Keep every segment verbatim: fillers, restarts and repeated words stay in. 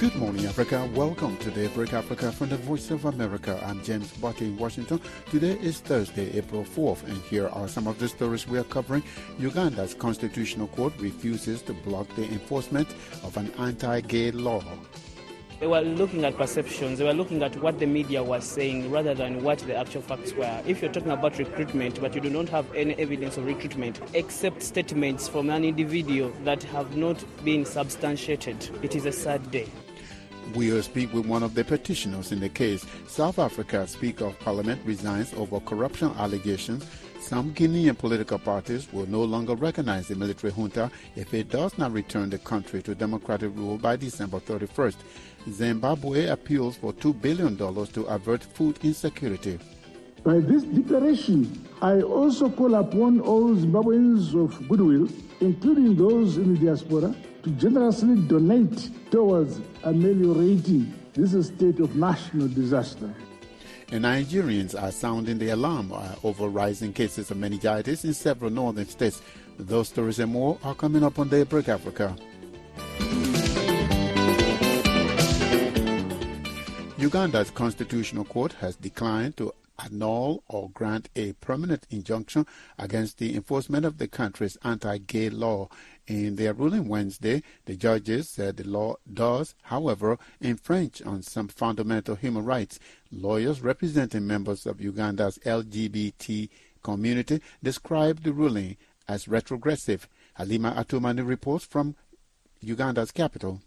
Good morning, Africa. Welcome to Daybreak Africa from the Voice of America. I'm James Bucky in Washington. Today is Thursday, April fourth, and here are some of the stories we are covering. Uganda's constitutional court refuses to block the enforcement of an anti-gay law. They were looking at perceptions. They were looking at what the media was saying rather than what the actual facts were. If you're talking about recruitment, but you do not have any evidence of recruitment, except statements from an individual that have not been substantiated, it is a sad day. We'll speak with one of the petitioners in the case. South Africa's Speaker of Parliament resigns over corruption allegations. Some Guinean political parties will no longer recognize the military junta if it does not return the country to democratic rule by December thirty-first. Zimbabwe appeals for two billion dollars to avert food insecurity. By this declaration, I also call upon all Zimbabweans of goodwill, including those in the diaspora, to generously donate towards ameliorating this state of national disaster. And Nigerians are sounding the alarm over rising cases of meningitis in several northern states. Those stories and more are coming up on Daybreak Africa. Uganda's constitutional court has declined to annul or grant a permanent injunction against the enforcement of the country's anti-gay law. In their ruling Wednesday, the judges said the law does, however, infringe on some fundamental human rights. Lawyers representing members of Uganda's L G B T community described the ruling as retrogressive. Halima Atumani reports from Uganda's capital.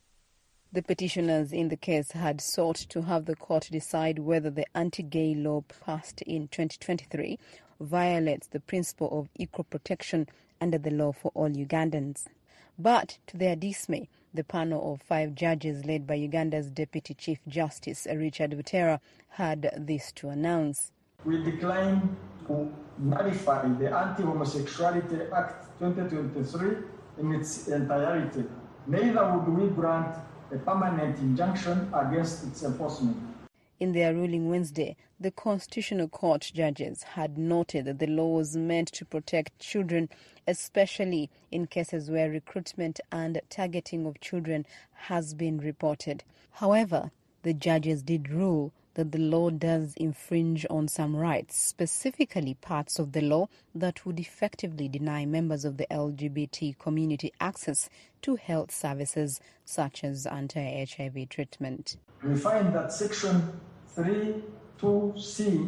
The petitioners in the case had sought to have the court decide whether the anti-gay law passed in twenty twenty-three violates the principle of equal protection under the law for all Ugandans. But to their dismay, the panel of five judges led by Uganda's Deputy Chief Justice Richard Butera had this to announce. We decline to nullify the Anti-Homosexuality Act twenty twenty-three in its entirety. Neither would we grant a permanent injunction against its enforcement. In their ruling Wednesday, the Constitutional Court judges had noted that the law was meant to protect children, especially in cases where recruitment and targeting of children has been reported. However, the judges did rule that the law does infringe on some rights, specifically parts of the law that would effectively deny members of the L G B T community access to health services such as anti-H I V treatment. We find that Section three two C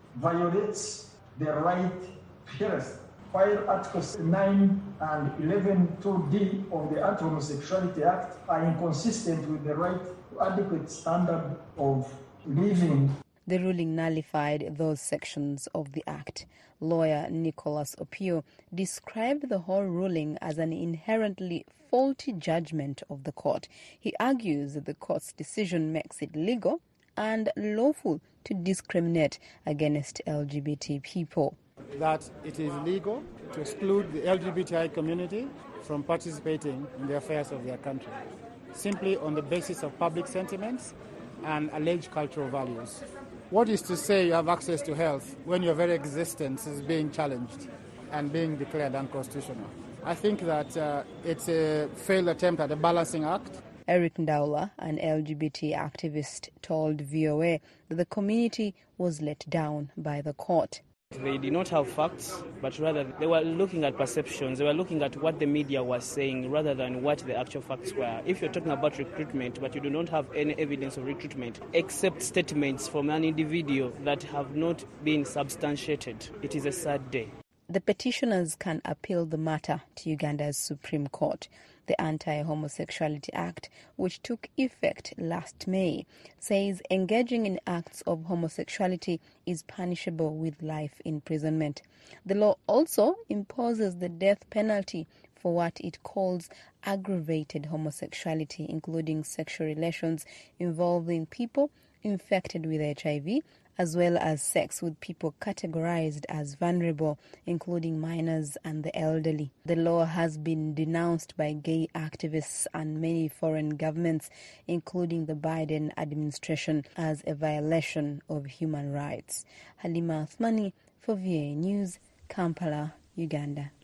violates the right to health, while Articles nine and eleven two D of the Anti-Homosexuality Act are inconsistent with the right to adequate standard of living. The ruling nullified those sections of the Act. Lawyer Nicholas Opio described the whole ruling as an inherently faulty judgment of the court. He argues that the court's decision makes it legal and lawful to discriminate against L G B T people. That it is legal to exclude the L G B T I community from participating in the affairs of their country, simply on the basis of public sentiments and alleged cultural values. What is to say you have access to health when your very existence is being challenged and being declared unconstitutional? I think that uh, it's a failed attempt at a balancing act. Eric Ndaula, an L G B T activist, told V O A that the community was let down by the court. They did not have facts, but rather they were looking at perceptions. They were looking at what the media was saying rather than what the actual facts were. If you're talking about recruitment, but you do not have any evidence of recruitment, except statements from an individual that have not been substantiated, it is a sad day. The petitioners can appeal the matter to Uganda's Supreme Court. The Anti-Homosexuality Act, which took effect last May, says engaging in acts of homosexuality is punishable with life imprisonment. The law also imposes the death penalty for what it calls aggravated homosexuality, including sexual relations involving people infected with H I V, as well as sex with people categorized as vulnerable, including minors and the elderly. The law has been denounced by gay activists and many foreign governments, including the Biden administration, as a violation of human rights. Halima Athmani for V O A News, Kampala, Uganda.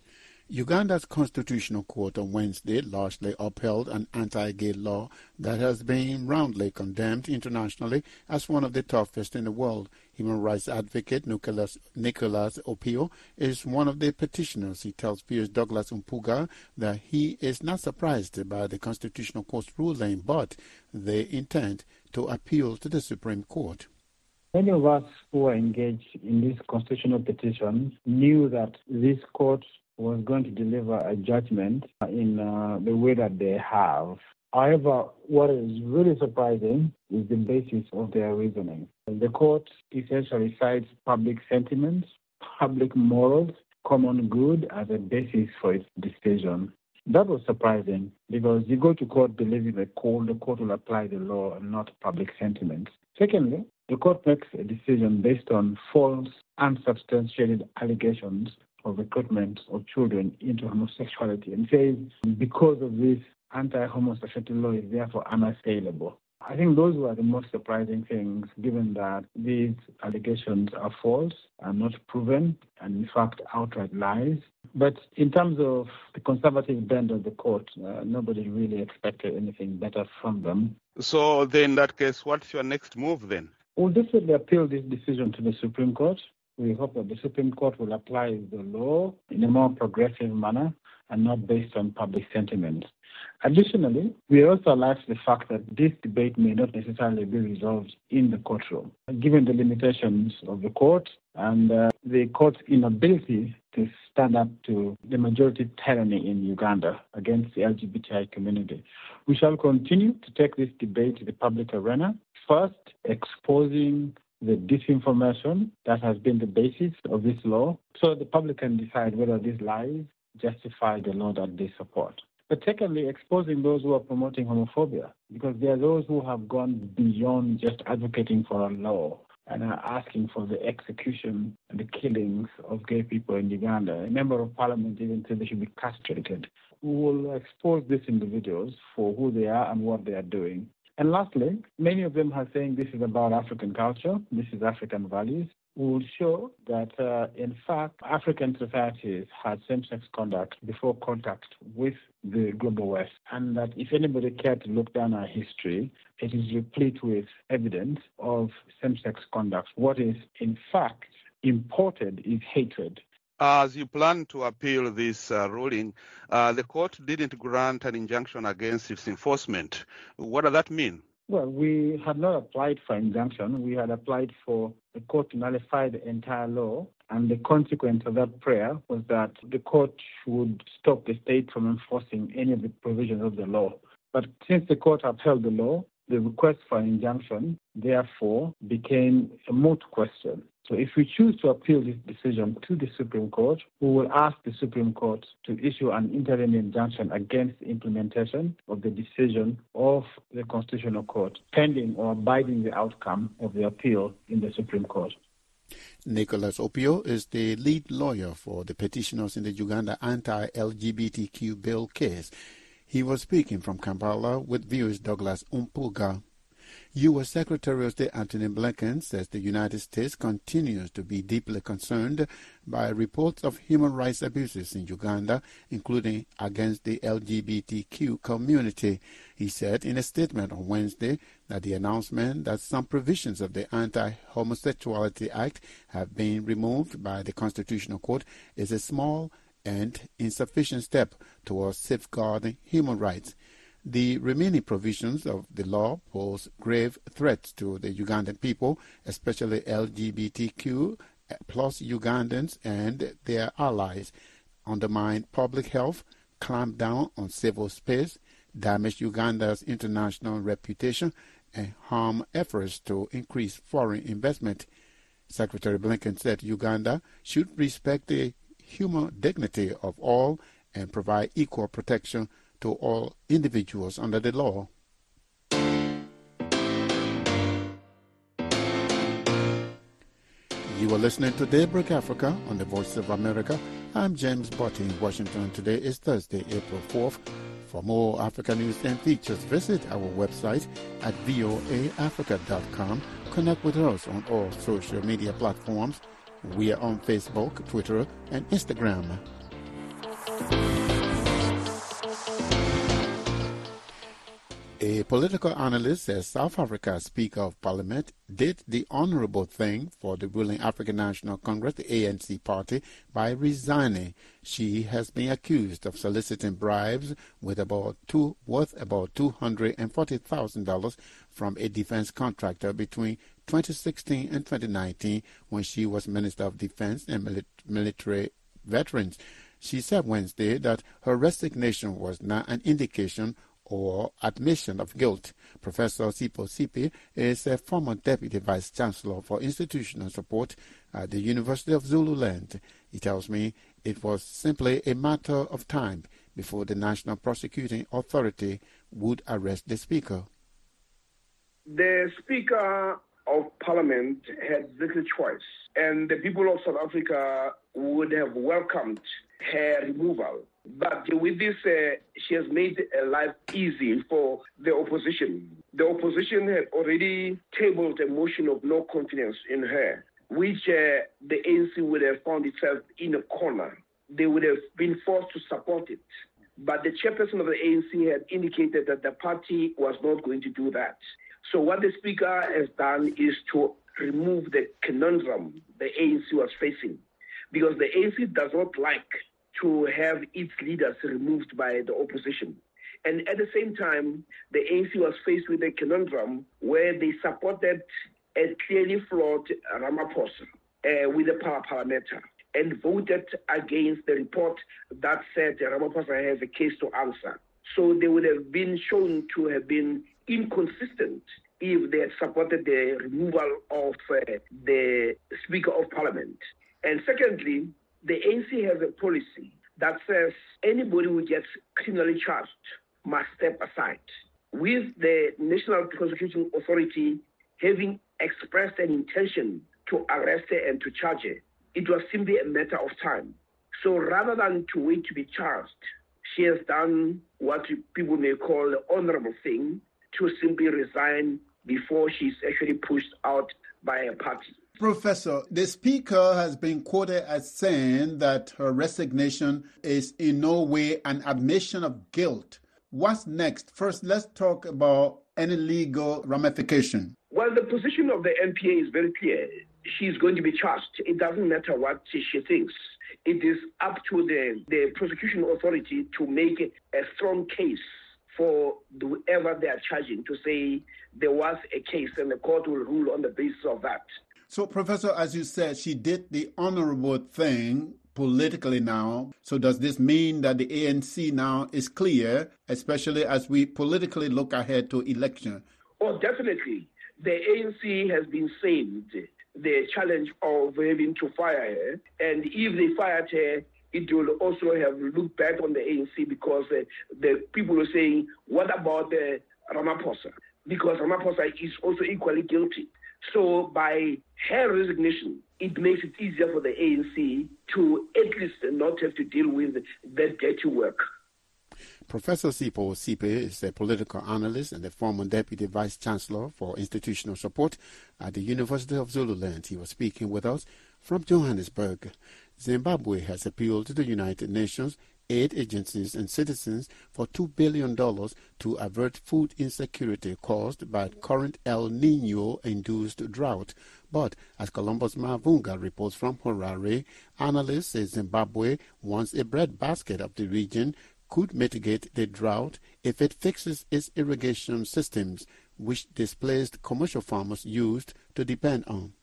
Uganda's Constitutional Court on Wednesday largely upheld an anti-gay law that has been roundly condemned internationally as one of the toughest in the world. Human rights advocate Nicholas, Nicholas Opio is one of the petitioners. He tells Piers Douglas Umpuga that he is not surprised by the Constitutional Court's ruling, but they intend to appeal to the Supreme Court. Many of us who are engaged in this constitutional petition knew that this court was going to deliver a judgment in uh, the way that they have. However, what is really surprising is the basis of their reasoning. The court essentially cites public sentiments, public morals, common good as a basis for its decision. That was surprising because you go to court believing the court, the court will apply the law and not public sentiments. Secondly, the court makes a decision based on false, unsubstantiated allegations of recruitment of children into homosexuality and says because of this, anti-homosexuality law is therefore unassailable. I think those were the most surprising things, given that these allegations are false, are not proven, and in fact outright lies. But in terms of the conservative bent of the court, uh, nobody really expected anything better from them. So then in that case, what's your next move then? We'll definitely appeal this decision to the Supreme Court. We hope that the Supreme Court will apply the law in a more progressive manner and not based on public sentiment. Additionally, we are also alive to the fact that this debate may not necessarily be resolved in the courtroom, given the limitations of the court and uh, the court's inability to stand up to the majority tyranny in Uganda against the L G B T I community. We shall continue to take this debate to the public arena, first exposing the disinformation that has been the basis of this law, so the public can decide whether these lies justify the law that they support. But secondly, exposing those who are promoting homophobia, because there are those who have gone beyond just advocating for a law and are asking for the execution and the killings of gay people in Uganda. A member of parliament even said they should be castrated. We will expose these individuals for who they are and what they are doing. And lastly, many of them are saying this is about African culture, this is African values. We will show that, uh, in fact, African societies had same-sex conduct before contact with the global West, and that if anybody cared to look down our history, it is replete with evidence of same-sex conduct. What is, in fact, imported is hatred. As you plan to appeal this uh, ruling, uh, the court didn't grant an injunction against its enforcement. What does that mean? Well, we had not applied for injunction. We had applied for the court to nullify the entire law. And the consequence of that prayer was that the court should stop the state from enforcing any of the provisions of the law. But since the court upheld the law, the request for an injunction, therefore, became a moot question. So if we choose to appeal this decision to the Supreme Court, we will ask the Supreme Court to issue an interim injunction against the implementation of the decision of the Constitutional Court, pending or abiding the outcome of the appeal in the Supreme Court. Nicholas Opio is the lead lawyer for the petitioners in the Uganda anti-L G B T Q bill case. He was speaking from Kampala with Piers Douglas Umpuga. U S Secretary of State Antony Blinken says the United States continues to be deeply concerned by reports of human rights abuses in Uganda, including against the L G B T Q community. He said in a statement on Wednesday that the announcement that some provisions of the Anti-Homosexuality Act have been removed by the Constitutional Court is a small and insufficient step towards safeguarding human rights. The remaining provisions of the law pose grave threats to the Ugandan people, especially L G B T Q plus Ugandans and their allies, undermine public health, clamp down on civil space, damage Uganda's international reputation, and harm efforts to increase foreign investment. Secretary Blinken said Uganda should respect the human dignity of all and provide equal protection to all individuals under the law. You are listening to Daybreak Africa on the Voice of America. I'm James Botti in Washington. Today is Thursday, April fourth. For more Africa news and features, visit our website at voa africa dot com. Connect with us on all social media platforms. We are on Facebook, Twitter, and Instagram. A political analyst says South Africa's Speaker of Parliament did the honorable thing for the ruling African National Congress, the A N C party, by resigning. She has been accused of soliciting bribes with about two, worth about two hundred forty thousand dollars from a defense contractor between twenty sixteen and twenty nineteen when she was Minister of Defense and Mil- Military Veterans. She said Wednesday that her resignation was not an indication or admission of guilt. Professor Sipho Sipe is a former Deputy Vice Chancellor for Institutional Support at the University of Zululand. He tells me it was simply a matter of time before the National Prosecuting Authority would arrest the Speaker. The Speaker of Parliament had little choice, and the people of South Africa would have welcomed her removal. But with this, uh, she has made uh, life easy for the opposition. The opposition had already tabled a motion of no confidence in her, which uh, the A N C would have found itself in a corner. They would have been forced to support it. But the chairperson of the A N C had indicated that the party was not going to do that. So what the Speaker has done is to remove the conundrum the A N C was facing, because the A N C does not like to have its leaders removed by the opposition. And at the same time, the A N C was faced with a conundrum where they supported a clearly flawed Ramaphosa uh, with the power parliamentary and voted against the report that said Ramaphosa has a case to answer. So they would have been shown to have been inconsistent if they had supported the removal of uh, the Speaker of Parliament. And secondly, the A N C has a policy that says anybody who gets criminally charged must step aside. With the National Prosecuting Authority having expressed an intention to arrest her and to charge her, it was simply a matter of time. So rather than to wait to be charged, she has done what people may call the honorable thing, to simply resign before she's actually pushed out by a party. Professor, the Speaker has been quoted as saying that her resignation is in no way an admission of guilt. What's next? First, let's talk about any legal ramification. Well, the position of the N P A is very clear. She's going to be charged. It doesn't matter what she thinks. It is up to the, the prosecution authority to make a strong case for whoever they are charging, to say there was a case and the court will rule on the basis of that. So, Professor, as you said, she did the honorable thing politically now. So does this mean that the A N C now is clear, especially as we politically look ahead to election? Oh, definitely. The A N C has been saved the challenge of having to fire her. And if they fired her, it will also have looked back on the A N C, because uh, the people are saying, what about uh, Ramaphosa? Because Ramaphosa is also equally guilty. So by her resignation, it makes it easier for the A N C to at least not have to deal with that dirty work. Professor Sipho Sipe is a political analyst and the former Deputy Vice Chancellor for Institutional Support at the University of Zululand. He was speaking with us from Johannesburg. Zimbabwe has appealed to the United Nations, aid agencies and citizens for two billion dollars to avert food insecurity caused by current El Niño-induced drought. But as Columbus Mavunga reports from Harare, analysts say Zimbabwe wants a breadbasket of the region could mitigate the drought if it fixes its irrigation systems, which displaced commercial farmers used to depend on.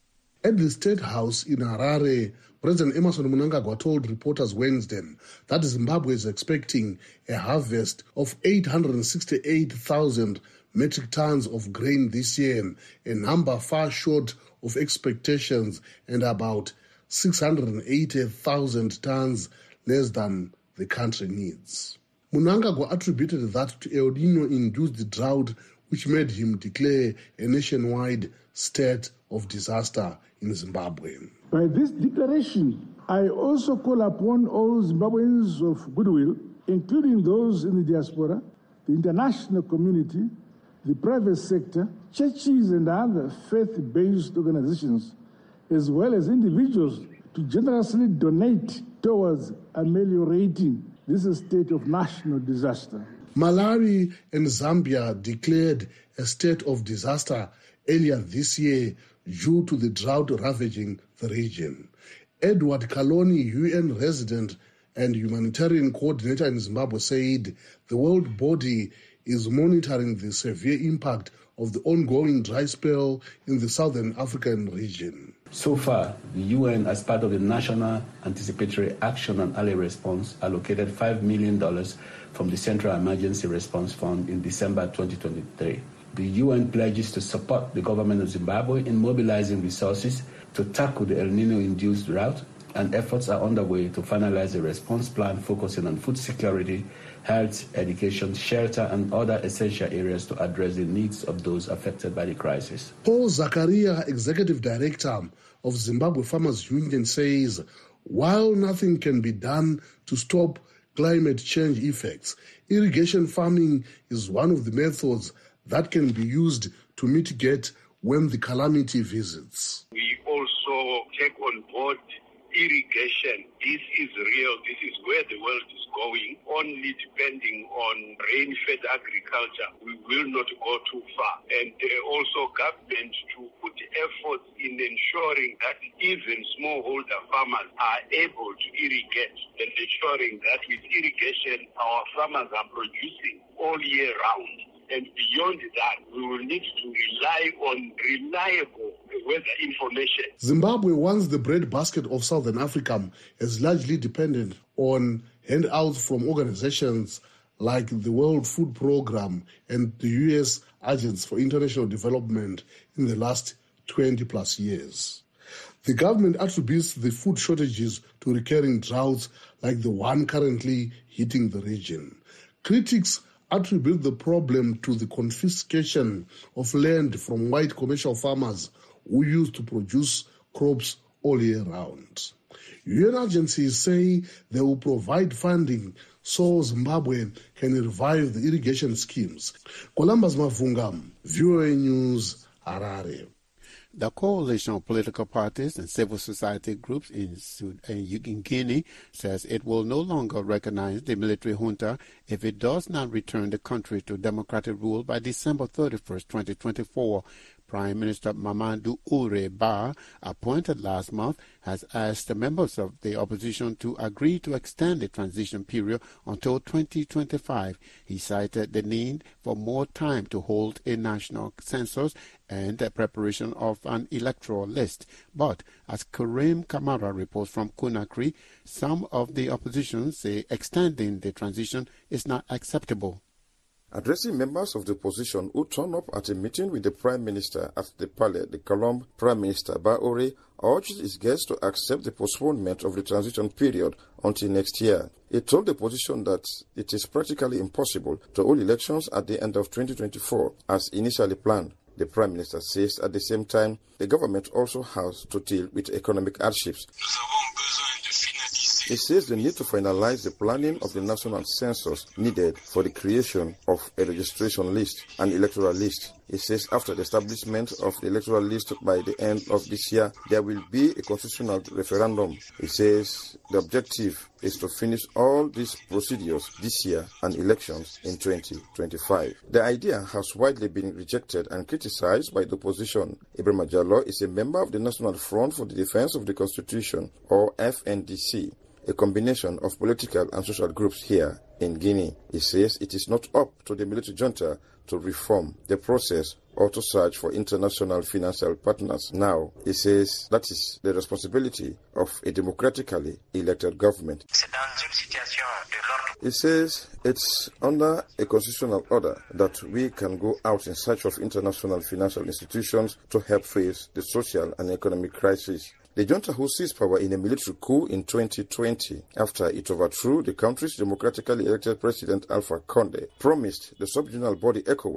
At the State House in Harare, President Emmerson Mnangagwa told reporters Wednesday that Zimbabwe is expecting a harvest of eight hundred sixty-eight thousand metric tons of grain this year, a number far short of expectations and about six hundred eighty thousand tons less than the country needs. Mnangagwa attributed that to El Niño-induced drought, which made him declare a nationwide state of disaster in Zimbabwe. By this declaration, I also call upon all Zimbabweans of goodwill, including those in the diaspora, the international community, the private sector, churches and other faith-based organizations, as well as individuals, to to generously donate towards ameliorating this state of national disaster. Malawi and Zambia declared a state of disaster earlier this year due to the drought ravaging the region. Edward Kaloni, U N resident and humanitarian coordinator in Zimbabwe, said the world body is monitoring the severe impact of the ongoing dry spell in the southern African region. So far, the U N, as part of the National Anticipatory Action and Early Response, allocated five million dollars from the Central Emergency Response Fund in December twenty twenty-three. The U N pledges to support the government of Zimbabwe in mobilizing resources to tackle the El Nino-induced drought, and efforts are underway to finalize a response plan focusing on food security, health, education, shelter, and other essential areas to address the needs of those affected by the crisis. Paul Zakaria, Executive Director of Zimbabwe Farmers Union, says while nothing can be done to stop climate change effects, irrigation farming is one of the methods that can be used to mitigate when the calamity visits. We also take on board irrigation. This is real. This is where the world is going. Only depending on rain-fed agriculture, we will not go too far. And uh, also government to put efforts in ensuring that even smallholder farmers are able to irrigate, and ensuring that with irrigation our farmers are producing all year round. And beyond that, we will need to rely on reliable weather information. Zimbabwe, once the breadbasket of Southern Africa, is largely dependent on handouts from organizations like the World Food Programme and the U S Agents for International Development in the last twenty plus years. The government attributes the food shortages to recurring droughts like the one currently hitting the region. Critics attribute the problem to the confiscation of land from white commercial farmers who used to produce crops all year round. U N agencies say they will provide funding so Zimbabwe can revive the irrigation schemes. Columbus Mavunga, V O A News, Harare. The coalition of political parties and civil society groups in, in Guinea says it will no longer recognize the military junta if it does not return the country to democratic rule by December thirty-first, twenty twenty-four. Prime Minister Mamadou Oure Ba, appointed last month, has asked the members of the opposition to agree to extend the transition period until twenty twenty-five. He cited the need for more time to hold a national census and the preparation of an electoral list. But as Karim Kamara reports from Conakry, some of the opposition say extending the transition is not acceptable. Addressing members of the opposition who turned up at a meeting with the Prime Minister at the Palais de Colombe, Prime Minister Ba Oure urged his guests to accept the postponement of the transition period until next year. He told the opposition that it is practically impossible to hold elections at the end of twenty twenty-four as initially planned. The Prime Minister says at the same time the government also has to deal with economic hardships. He says the need to finalize the planning of the national census needed for the creation of a registration list and electoral list. He says after the establishment of the electoral list by the end of this year, there will be a constitutional referendum. He says the objective is to finish all these procedures this year and elections in twenty twenty-five. The idea has widely been rejected and criticized by the opposition. Ibrahim Jallo is a member of the National Front for the Defense of the Constitution, or F N D C, a combination of political and social groups here in Guinea. He says it is not up to the military junta to reform the process or to search for international financial partners. Now, he says that is the responsibility of a democratically elected government. He says it's under a constitutional order that we can go out in search of international financial institutions to help face the social and economic crisis. The junta, who seized power in a military coup in twenty twenty after it overthrew the country's democratically elected president Alpha Conde, promised the subregional body ECOWAS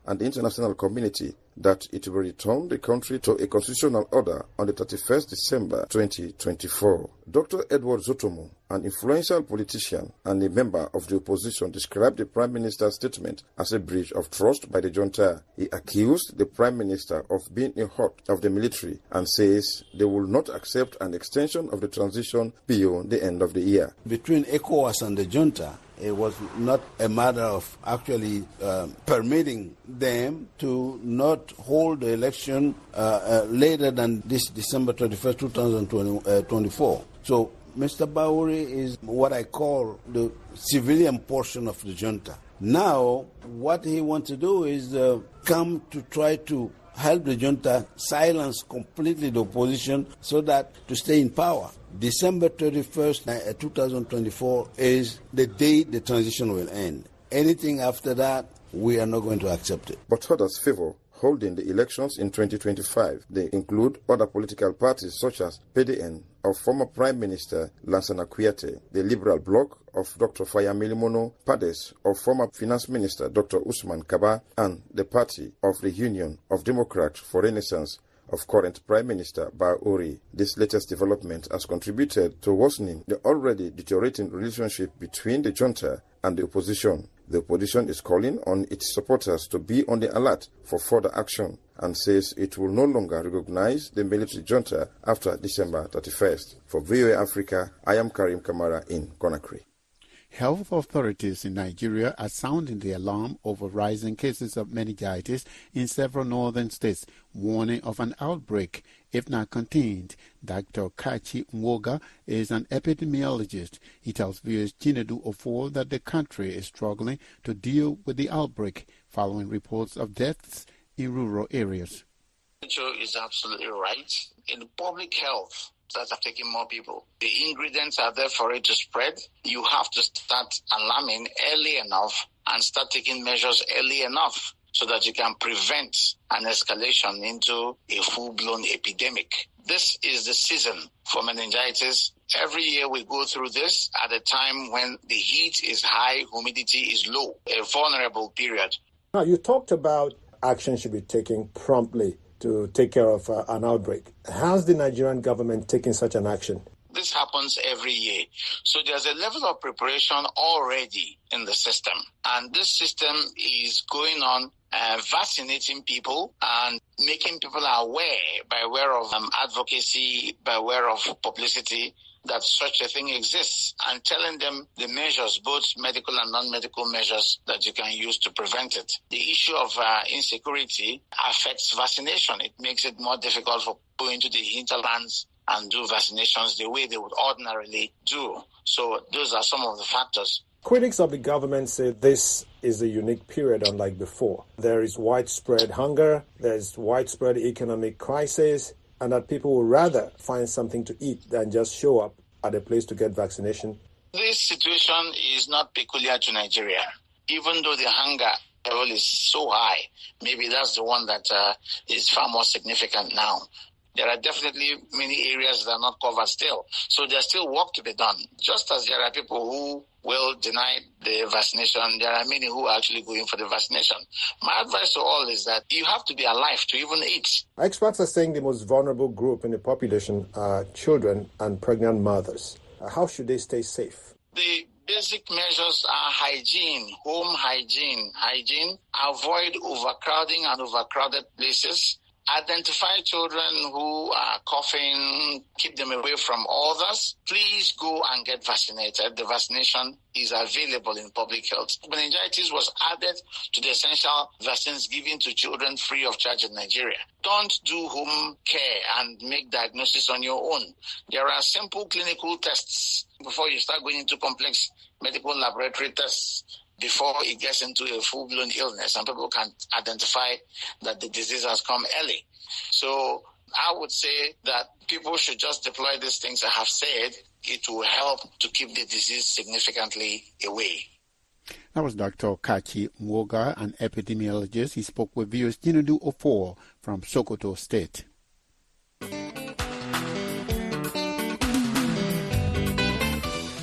and the international community that it will return the country to a constitutional order on the thirty-first of December twenty twenty-four. Doctor Edward Zotomo, an influential politician and a member of the opposition, described the Prime Minister's statement as a breach of trust by the junta. He accused the Prime Minister of being a hawk of the military and says they will not accept an extension of the transition beyond the end of the year. Between ECOWAS and the junta, it was not a matter of actually um, permitting them to not hold the election uh, uh, later than this December twenty-first, twenty twenty-four. So Mister Bawuri is what I call the civilian portion of the junta. Now, what he wants to do is uh, come to try to help the junta silence completely the opposition so that to stay in power. December thirty-first, twenty twenty-four is the day the transition will end. Anything after that, we are not going to accept it. But others favor holding the elections in twenty twenty-five. They include other political parties such as P D N of former Prime Minister Lansana Kouyaté, the Liberal Bloc of Doctor Fayamili Mono, PADES of former Finance Minister Doctor Usman Kaba, and the Party of the Union of Democrats for Renaissance of current Prime Minister Bawuri. This latest development has contributed to worsening the already deteriorating relationship between the junta and the opposition. The opposition is calling on its supporters to be on the alert for further action and says it will no longer recognize the military junta after December thirty-first. For V O A Africa, I am Karim Kamara in Conakry. Health authorities in Nigeria are sounding the alarm over rising cases of meningitis in several northern states, warning of an outbreak if not contained. Doctor Kachi Mwoga is an epidemiologist. He tells V O A's Chinedu Ofor that the country is struggling to deal with the outbreak following reports of deaths in rural areas. Joe is absolutely right. In public health, that are taking more people. The ingredients are there for it to spread. You have to start alarming early enough and start taking measures early enough so that you can prevent an escalation into a full-blown epidemic. This is the season for meningitis. Every year we go through this at a time when the heat is high, humidity is low, a vulnerable period. Now, you talked about action should be taken promptly to take care of uh, an outbreak. How's the Nigerian government taking such an action? This happens every year. So there's a level of preparation already in the system. And this system is going on uh, vaccinating people and making people aware by way of um, advocacy, by way of publicity, that such a thing exists, and telling them the measures, both medical and non-medical measures, that you can use to prevent it. The issue of uh, insecurity affects vaccination. It makes it more difficult for people into the hinterlands and do vaccinations the way they would ordinarily do. So those are some of the factors. Critics of the government say this is a unique period unlike before. There is widespread hunger, there's widespread economic crisis, and that people would rather find something to eat than just show up at a place to get vaccination. This situation is not peculiar to Nigeria. Even though the hunger level is so high, maybe that's the one that uh, is far more significant now. There are definitely many areas that are not covered still. So there's still work to be done. Just as there are people who will deny the vaccination, there are many who are actually going for the vaccination. My advice to all is that you have to be alive to even eat. Experts are saying the most vulnerable group in the population are children and pregnant mothers. How should they stay safe? The basic measures are hygiene, home hygiene. Hygiene, avoid overcrowding and overcrowded places. Identify children who are coughing, keep them away from others. Please go and get vaccinated. The vaccination is available in public health. Meningitis was added to the essential vaccines given to children free of charge in Nigeria. Don't do home care and make diagnosis on your own. There are simple clinical tests before you start going into complex medical laboratory tests, before it gets into a full-blown illness, and people can identify that the disease has come early. So I would say that people should just deploy these things I have said. It will help to keep the disease significantly away. That was Doctor Kachi Mwoga, an epidemiologist. He spoke with V O A's Chinedu Ofor from Sokoto State.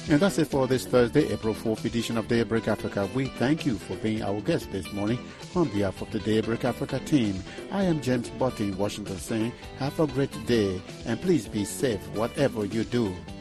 And that's it for this Thursday, April fourth edition of Daybreak Africa. We thank you for being our guest this morning. On behalf of the Daybreak Africa team, I am James Botti in Washington saying, have a great day and please be safe whatever you do.